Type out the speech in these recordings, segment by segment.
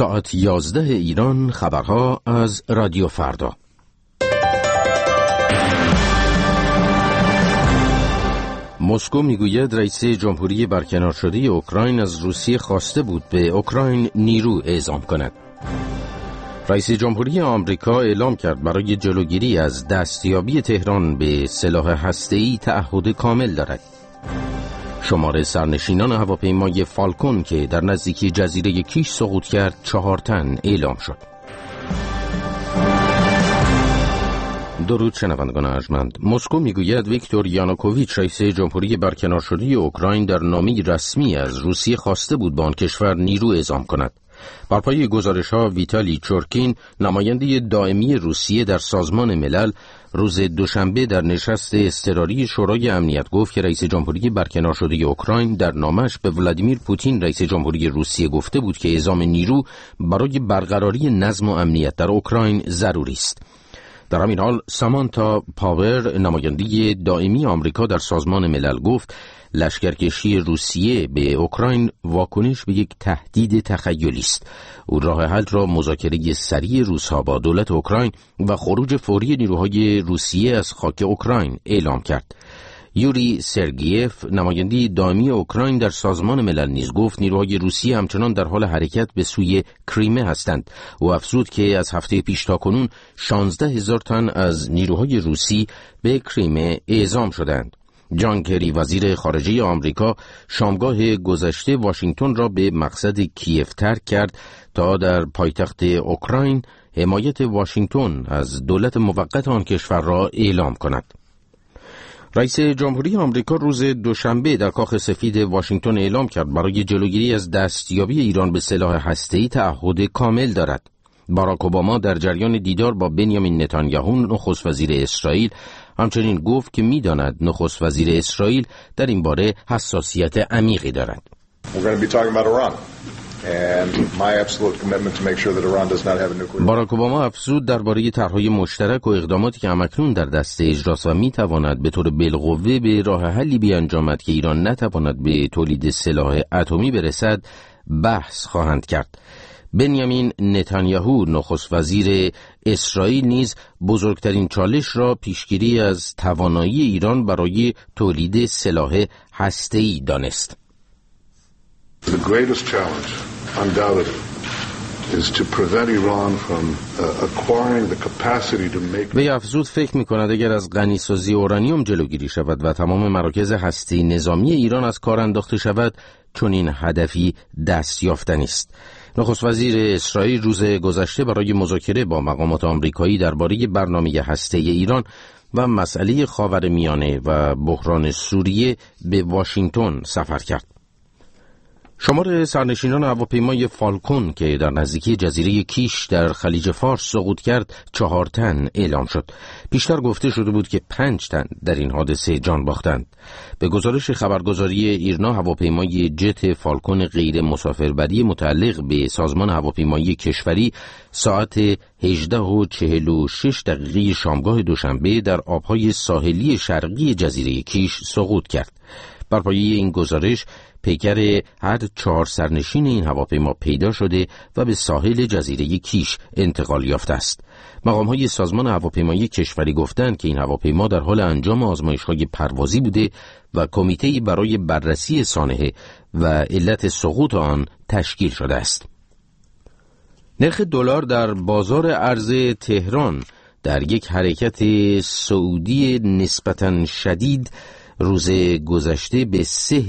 ساعت 11 ایران، خبرها از رادیو فردا. مسکو میگوید رئیس جمهوری برکنار شده اوکراین از روسیه خواسته بود به اوکراین نیرو اعزام کند. رئیس جمهوری آمریکا اعلام کرد برای جلوگیری از دستیابی تهران به سلاح هسته‌ای تعهد کامل دارد. شمار سرنشینان هواپیمای فالکون که در نزدیکی جزیره کیش سقوط کرد 4 تن اعلام شد. درود شنوندگان ارجمند. مسکو میگوید ویکتور یانوکوویچ رئیس جمهوری برکنار شده اوکراین در نامه‌ای رسمی از روسیه خواسته بود به آن کشور نیرو اعزام کند. بر پایه گزارش‌ها ویتالی چورکین، نماینده دائمی روسیه در سازمان ملل، روز دوشنبه در نشست اضطراری شورای امنیت گفت که رئیس جمهوری برکنار شده اوکراین در نامش به ولادیمیر پوتین رئیس جمهوری روسیه گفته بود که اعزام نیرو برای برقراری نظم و امنیت در اوکراین ضروری است. در همین حال سامانتا پاور، نماینده دائمی آمریکا در سازمان ملل گفت لشکرکشی روسیه به اوکراین واکنش به یک تهدید تخیلی است. او راه حل را مذاکره سریع روس‌ها با دولت اوکراین و خروج فوری نیروهای روسیه از خاک اوکراین اعلام کرد. یوری سرگیف، نماینده دائمی اوکراین در سازمان ملل نیز گفت نیروهای روسیه همچنان در حال حرکت به سوی کریمه هستند. او افزود که از هفته پیش تاکنون 16,000 تن از نیروهای روسی به کریمه اعزام شدند. جان کری، وزیر خارجه آمریکا، شامگاه گذشته واشنگتن را به مقصد کیف ترک کرد تا در پایتخت اوکراین حمایت واشنگتن از دولت موقت آن کشور را اعلام کند. رئیس جمهوری آمریکا روز دوشنبه در کاخ سفید واشنگتن اعلام کرد برای جلوگیری از دستیابی ایران به سلاح هسته‌ای تعهد کامل دارد. باراک اوباما در جریان دیدار با بنیامین نتانیاهو، نخست وزیر اسرائیل، همچنین گفت که می‌داند نخست وزیر اسرائیل در این باره حساسیت عمیقی دارد. باراک اوباما افزود درباره طرح‌های مشترک و اقداماتی که همکنون در دست اجراست و می‌تواند به طور بالقوه به راه حلی بیانجامد که ایران نتواند به تولید سلاح اتمی برسد بحث خواهند کرد. بنیامین نتانیاهو، نخست وزیر اسرائیل، نیز بزرگترین چالش را پیشگیری از توانایی ایران برای تولید سلاح هسته‌ای دانست. The greatest challenge, undoubtedly, is to prevent Iran from acquiring the capacity to make. وی افزود فکر می‌کند اگر از غنیسازی اورانیوم جلوگیری شود و تمام مراکز هسته‌ای نظامی ایران از کار انداخته شود، چون این هدفی دست یافتنی است. نخست وزیر اسرائیل روز گذشته برای مذاکره با مقامات آمریکایی درباره برنامه هسته‌ای ایران و مسئله خاورمیانه و بحران سوریه به واشنگتن سفر کرد. شمار سرنشینان هواپیمای فالکون که در نزدیکی جزیره کیش در خلیج فارس سقوط کرد 4 تن اعلام شد. پیشتر گفته شده بود که 5 تن در این حادثه جان باختند. به گزارش خبرگزاری ایرنا، هواپیمای جت فالکون غیر مسافربری متعلق به سازمان هواپیمایی کشوری ساعت 18:46 شامگاه دوشنبه در آبهای ساحلی شرقی جزیره کیش سقوط کرد. بر پایه این گزارش پیکر هر 4 سرنشین این هواپیما پیدا شده و به ساحل جزیره کیش انتقال یافته است. مقام‌های سازمان هواپیمایی کشوری گفتند که این هواپیما در حال انجام آزمایش‌های پروازی بوده و کمیته‌ای برای بررسی سانحه و علت سقوط آن تشکیل شده است. نرخ دلار در بازار ارز تهران در یک حرکت صعودی نسبتاً شدید روز گذشته به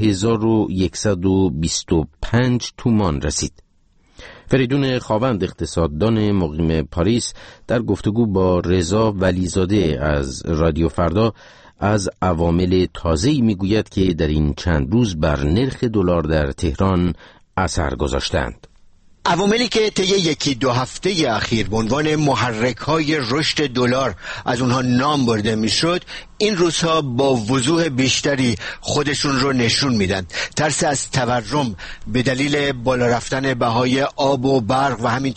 3125 تومان رسید. فریدون خاوند، اقتصاددان مقیم پاریس، در گفتگو با رضا ولیزاده از رادیو فردا از عوامل تازه‌ای میگوید که در این چند روز بر نرخ دلار در تهران اثر گذاشتند. عواملی که طی 1-2 هفته اخیر به عنوان محرک‌های رشد دلار از اونها نام برده میشد، این روزها با وضوح بیشتری خودشون رو نشون میدن. ترس از تورم به دلیل بالا رفتن بهای آب و برق و همینطور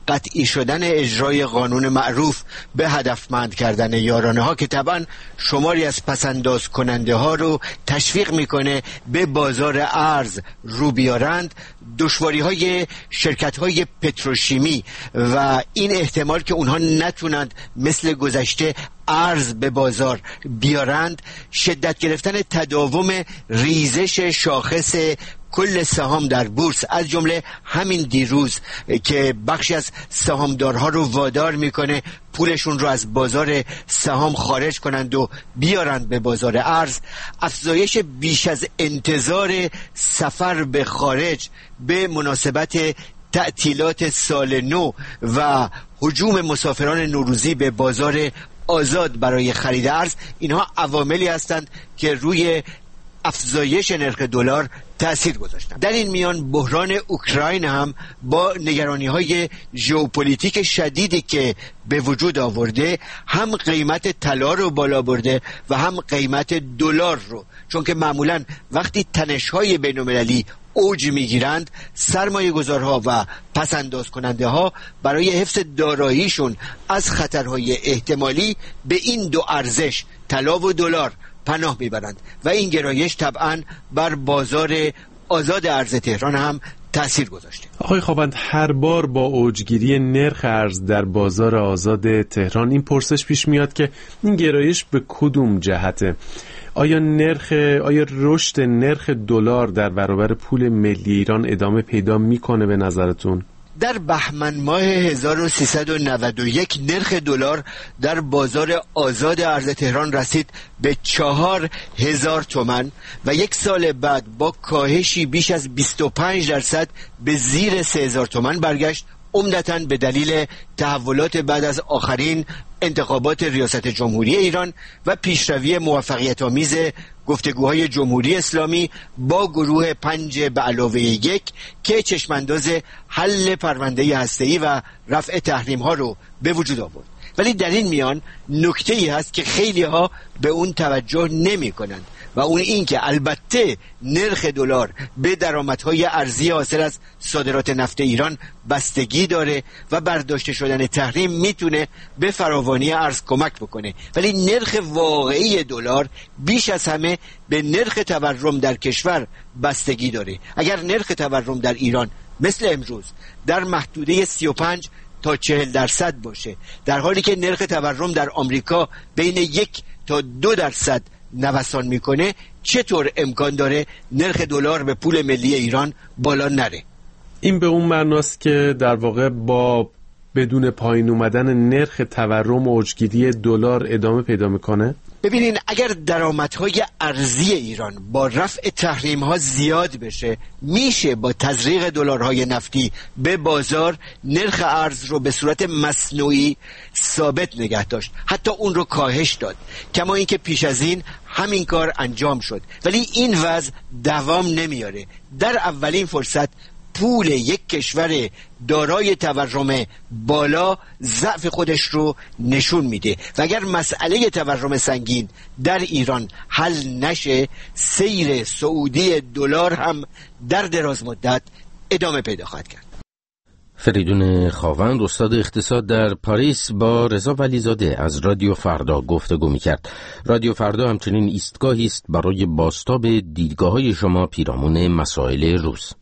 قطعی شدن اجرای قانون معروف به هدفمند کردن یارانه ها که طبعا شماری از پسنداز کننده ها رو تشویق میکنه به بازار ارز رو بیارند، دشواری های شرکت های پتروشیمی و این احتمال که اونها نتونند مثل گذشته ارز به بازار بیارند، شدت گرفتن تداوم ریزش شاخص کل سهام در بورس، از جمله همین دیروز که بخشی از سهامدارها رو وادار میکنه پولشون رو از بازار سهام خارج کنند و بیارند به بازار ارز، افزایش بیش از انتظار سفر به خارج به مناسبت تعطیلات سال نو و هجوم مسافران نوروزی به بازار آزاد برای خرید ارز، اینها عواملی هستند که روی افزایش نرخ دلار تأثیر گذاشتند. در این میان بحران اوکراین هم با نگرانی‌های ژئوپلیتیک شدیدی که به وجود آورده هم قیمت طلا رو بالا برده و هم قیمت دلار رو، چون که معمولاً وقتی تنش‌های بین‌المللی اوج میگیرند سرمایه گذارها و پسنداز کننده ها برای حفظ داراییشون از خطرهای احتمالی به این دو ارزش طلا و دلار پناه میبرند و این گرایش طبعا بر بازار آزاد ارز تهران هم تأثیر گذاشته. آقای خوابند، هر بار با اوجگیری نرخ ارز در بازار آزاد تهران این پرسش پیش میاد که این گرایش به کدوم جهته؟ آیا رشد نرخ دلار در برابر پول ملی ایران ادامه پیدا میکنه به نظرتون؟ در بهمن ماه 1391 نرخ دلار در بازار آزاد ارز تهران رسید به 4000 تومان و یک سال بعد با کاهشی بیش از 25% به زیر 3000 تومان برگشت، عمدتاً به دلیل تحولات بعد از آخرین انتخابات ریاست جمهوری ایران و پیشروی موفقیت‌آمیز گفتگوهای جمهوری اسلامی با گروه 5+1 که چشمانداز حل پرونده هسته‌ای و رفع تحریم‌ها رو به وجود آورد. ولی در این میان نکته‌ای هست که خیلی ها به اون توجه نمی کنند و اون این که البته نرخ دلار به درآمدهای ارزی حاصل از صادرات نفت ایران بستگی داره و برداشته شدن تحریم میتونه به فراوانی ارز کمک بکنه، ولی نرخ واقعی دلار بیش از همه به نرخ تورم در کشور بستگی داره. اگر نرخ تورم در ایران مثل امروز در محدوده 35 تا 40% باشه، در حالی که نرخ تورم در آمریکا بین 1 تا 2% نوسان میکنه، چطور امکان داره نرخ دلار به پول ملی ایران بالا نره؟ این به اون معناست که در واقع با بدون پایین اومدن نرخ تورم و اوجگیری دلار ادامه پیدا میکنه؟ ببینین، اگر درآمدهای ارزی ایران با رفع تحریم‌ها زیاد بشه، میشه با تزریق دلارهای نفتی به بازار نرخ ارز رو به صورت مصنوعی ثابت نگه داشت، حتی اون رو کاهش داد، کما اینکه پیش از این همین کار انجام شد. ولی این وضع دوام نمیاره. در اولین فرصت پول یک کشور دارای تورم بالا ضعف خودش رو نشون میده و اگر مسئله تورم سنگین در ایران حل نشه، سیر صعودی دلار هم در دراز مدت ادامه پیدا خواهد کرد. فریدون خاوند، استاد اقتصاد در پاریس، با رضا ولیزاده از رادیو فردا گفتگو می‌کرد. رادیو فردا همچنین ایستگاهی است برای بازتاب دیدگاه‌های شما پیرامون مسائل روز.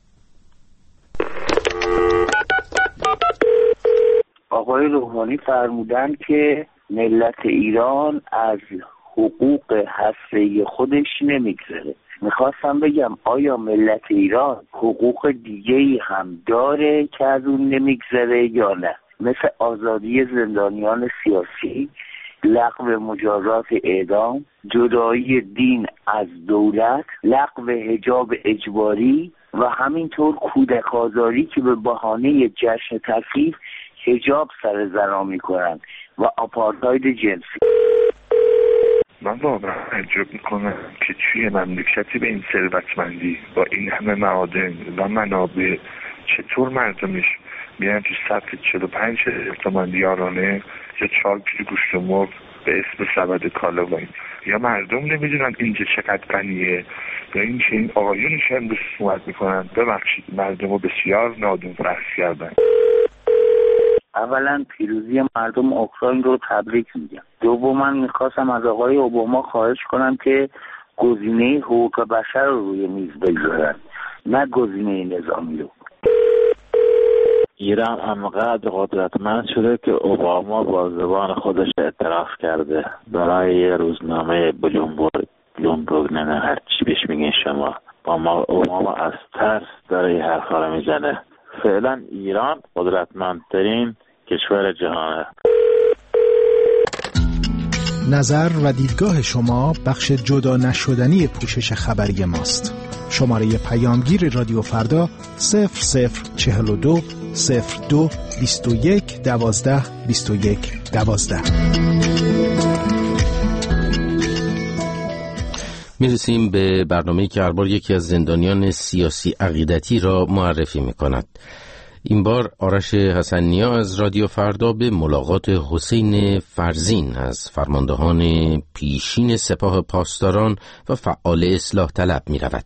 آقای روحانی فرمودن که ملت ایران از حقوق هسته خودش نمیگذره. میخواستم بگم آیا ملت ایران حقوق دیگه‌ای هم داره که از اون نمیگذره یا نه؟ مثل آزادی زندانیان سیاسی، لغو مجازات اعدام، جدایی دین از دولت، لغو حجاب اجباری و همینطور کودک آزاری که به بهانه جشن تفریح حجاب سر زنا میکنن و آپارتاید جنسی. من واقعا تعجب میکنم که توی مملکتی به این ثروتمندی با این همه معادن و منابع چطور مردمش میرن تو سطح 45,000 تومان یارانه یا 4 کیلو گوشت مرغ به اسم سبد کالا باید. یا مردم نمیدونن اینجا چقدر غنیه، یا اینکه این آقایونش امروز صحبت میکنن ببخشید مردم رو بسیار نادون فرض کردن. اولا پیروزی مردم اوکراین رو تبریک میگم. دوما میخواستم از آقای اوباما خواهش کنم که گزینه حقوق بشر رو روی میز بگذارن، نه گزینه نظامی رو. ایران انقدر قدرتمند شده که اوباما با زبان خودش اعتراف کرده برای یه روزنامه بلومبرگ نه هر چی بهش میگین شما. اوباما از ترس داره یه حرفا رو میزنه. فعلا ایران قدرتمندترین کشور جهانه. نظر و دیدگاه شما بخش جدا نشدنی پوشش خبری ماست. شماره پیامگیر رادیو فردا 0042 02 21 12 21 12. میرسیم به برنامه‌ای که هر بار یکی از زندانیان سیاسی عقیدتی را معرفی می‌کند. این بار آرش حسن‌نیا از رادیو فردا به ملاقات حسین فرزین از فرماندهان پیشین سپاه پاسداران و فعال اصلاح طلب می‌رود.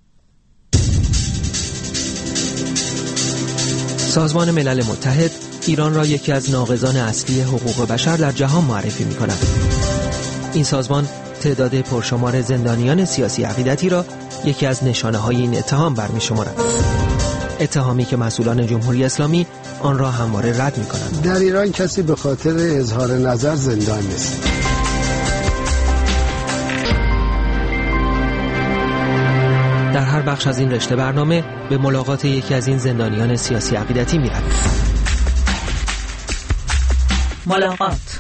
سازمان ملل متحد ایران را یکی از ناقضان اصلی حقوق بشر در جهان معرفی می‌کند. این سازمان تعداد پرشمار زندانیان سیاسی عقیدتی را یکی از نشانه‌های این اتهام برمی‌شمارد. اتهامی که مسئولان جمهوری اسلامی آن را همواره رد می‌کنند. در ایران کسی به خاطر اظهار نظر زندان نیست. در هر بخش از این رشته برنامه به ملاقات یکی از این زندانیان سیاسی عقیدتی می‌رویم. ملاقات.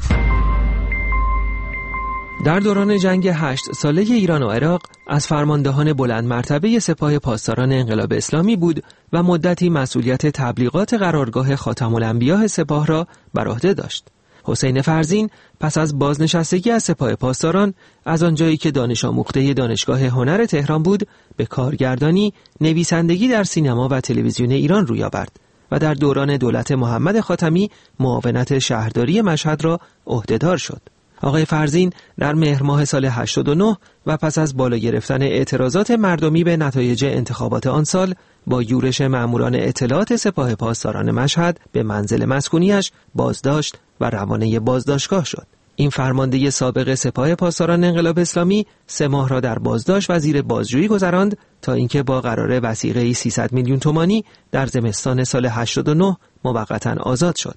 در دوران جنگ 8 ساله ایران و عراق از فرماندهان بلند مرتبه سپاه پاسداران انقلاب اسلامی بود و مدتی مسئولیت تبلیغات قرارگاه خاتم الانبیاء سپاه را بر عهده داشت. حسین فرزین پس از بازنشستگی از سپاه پاسداران از آنجایی که دانش آموخته دانشگاه هنر تهران بود به کارگردانی، نویسندگی در سینما و تلویزیون ایران روی آورد و در دوران دولت محمد خاتمی معاونت شهرداری مشهد را عهدهدار شد. آقای فرزین در مهر ماه سال 89 و پس از بالا گرفتن اعتراضات مردمی به نتایج انتخابات آن سال با یورش ماموران اطلاعات سپاه پاسداران مشهد به منزل مسکونیش بازداشت و روانه بازداشتگاه شد. این فرمانده سابق سپاه پاسداران انقلاب اسلامی 3 ماه را در بازداشت و زیر بازجویی گذراند تا اینکه با قرار وثیقه 300 میلیون تومانی در زمستان سال 89 موقتا آزاد شد.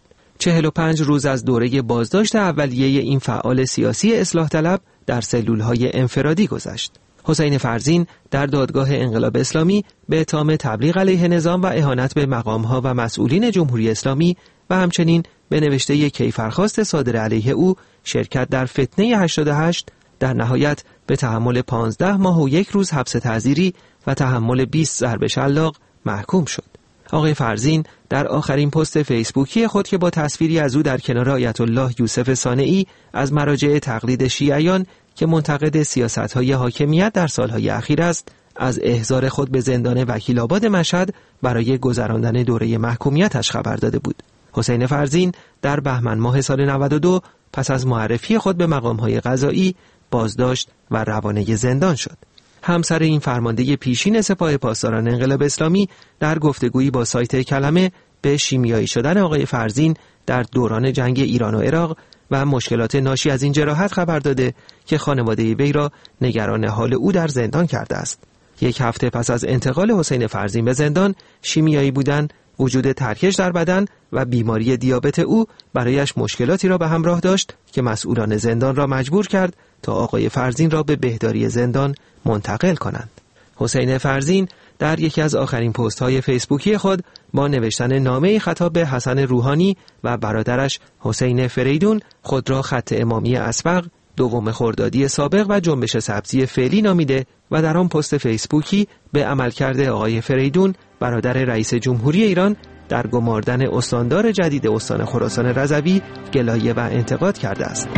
45 روز از دوره بازداشت اولیه این فعال سیاسی اصلاح طلب در سلول‌های انفرادی گذشت. حسین فرزین در دادگاه انقلاب اسلامی به اتهام تبلیغ علیه نظام و اهانت به مقام‌ها و مسئولین جمهوری اسلامی و همچنین به نوشته کیفرخواست صادر علیه او شرکت در فتنه 88 در نهایت به تحمل 15 ماه و 1 روز حبس تعزیری و تحمل 20 ضرب شلاق محکوم شد. آقای فرزین در آخرین پست فیسبوکی خود که با تصویری از او در کنار آیت الله یوسف صانعی از مراجع تقلید شیعیان که منتقد سیاست‌های حاکمیت در سالهای اخیر است، از احضار خود به زندان وکیل‌آباد مشهد برای گذراندن دوره محکومیتش خبر داده بود. حسین فرزین در بهمن ماه سال 92 پس از معرفی خود به مقام‌های قضایی بازداشت و روانه زندان شد. همسر این فرمانده پیشین سپاه پاسداران انقلاب اسلامی در گفتگویی با سایت کلمه به شیمیایی شدن آقای فرزین در دوران جنگ ایران و عراق و مشکلات ناشی از این جراحت خبر داده که خانواده وی را نگران حال او در زندان کرده است. 1 هفته پس از انتقال حسین فرزین به زندان، شیمیایی بودن، وجود ترکش در بدن و بیماری دیابت او برایش مشکلاتی را به همراه داشت که مسئولان زندان را مجبور کرد تا آقای فرزین را به بهداری زندان منتقل کنند. حسین فرزین در یکی از آخرین پست‌های فیسبوکی خود با نوشتن نامه‌ای خطاب به حسن روحانی و برادرش حسین فریدون خود را خط امامی اسبق، 2 خردادی سابق و جنبش سبزی فعلی نامیده و در آن پست فیسبوکی به عملکرد آقای فریدون برادر رئیس جمهوری ایران در گماردن استاندار جدید استان خراسان رضوی گلایه و انتقاد کرده است.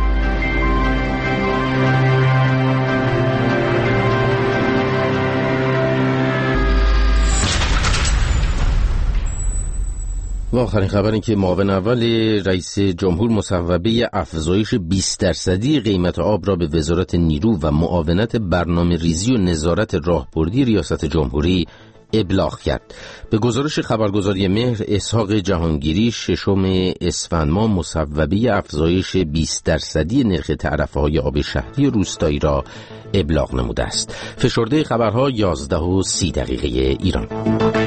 و آخرین خبر این که معاون اول رئیس جمهور مصوبه افزایش 20% قیمت آب را به وزارت نیرو و معاونت برنامه ریزی و نظارت راهبردی ریاست جمهوری ابلاغ کرد. به گزارش خبرگزاری مهر، اسحاق جهانگیری 6 اسفند ماه مصوبه افزایش 20% نرخ تعرفه‌های آب شهری روستایی را ابلاغ نموده است. فشرده خبرها 11:30 ایران.